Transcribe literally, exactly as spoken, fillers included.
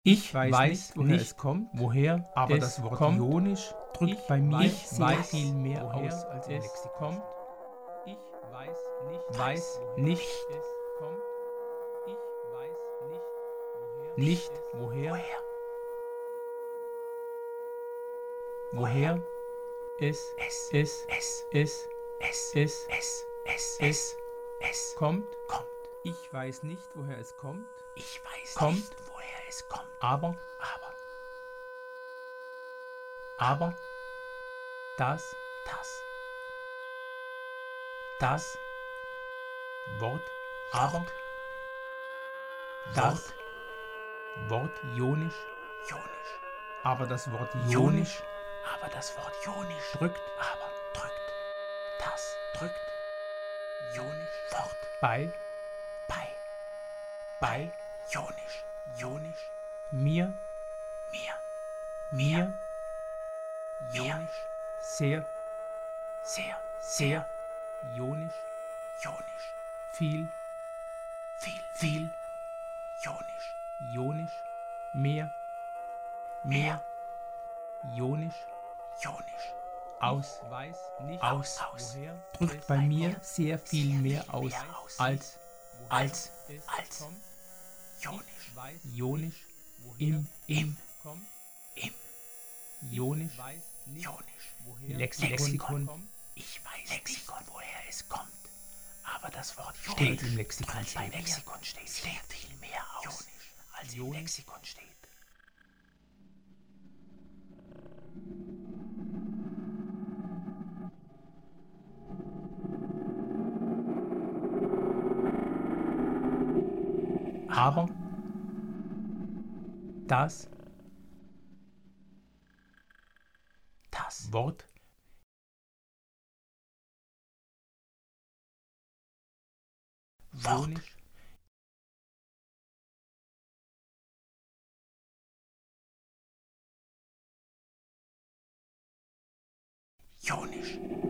Ich weiß, weiß nicht, woher nicht, es kommt, woher aber es das Wort kommt. Jonisch drückt ich bei mir weiß, sehr weiß, viel mehr woher aus, als es es kommt. kommt. Ich weiß nicht, Weiß woher nicht, es kommt. Ich weiß nicht, woher nicht, es woher, woher, woher es, es, es, es, es, es, es, es, es, es, es kommt. kommt. Ich weiß nicht, woher es kommt. Ich weiß kommt, nicht, woher es kommt. aber, aber, aber, das, das, das Wort, aber, Wort, das Wort Jonisch, Jonisch, aber das Wort Jonisch, Jonisch aber das Wort Jonisch drückt, aber drückt, das drückt, Jonisch fort, bei, bei, bei, Jonisch, Jonisch, mir, mir, mir, Jonisch, sehr, sehr, sehr, Jonisch, Jonisch, viel, viel, viel, Jonisch, Jonisch, mehr, mehr, Jonisch, Jonisch, aus, weiß nicht, aus, aus, drückt bei mir sehr viel mehr aus, als, als, als, Jonisch, Jonisch, im, im, im, Jonisch, Jonisch, Lexikon, Lexikon. Ich weiß Lexikon, nicht, woher es kommt, aber das Wort steht Jonisch im Lexikon, drückt beim Lexikon steht sehr viel mehr aus, als im Lexikon steht. aber, das, das Wort, Wort, Jonisch, Jonisch,